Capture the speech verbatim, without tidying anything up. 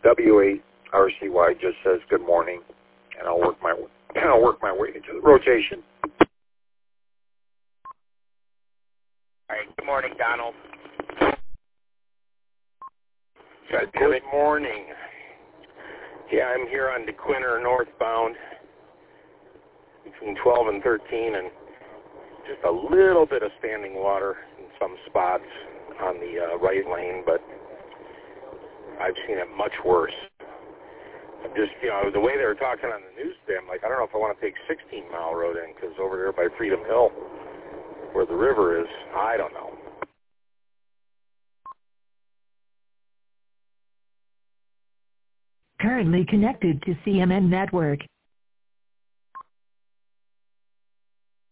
W eight R C Y just says good morning, and I'll work my I'll work my way into the rotation. All right. Good morning, Donald. Good morning. Yeah, I'm here on DeQuinter northbound between twelve and thirteen, and just a little bit of standing water in some spots on the uh, right lane, but I've seen it much worse. I'm just, you know, the way they were talking on the news today, I'm like, I don't know if I want to take sixteen mile road in, because over there by Freedom Hill, where the river is, I don't know. Currently connected to C M N Network.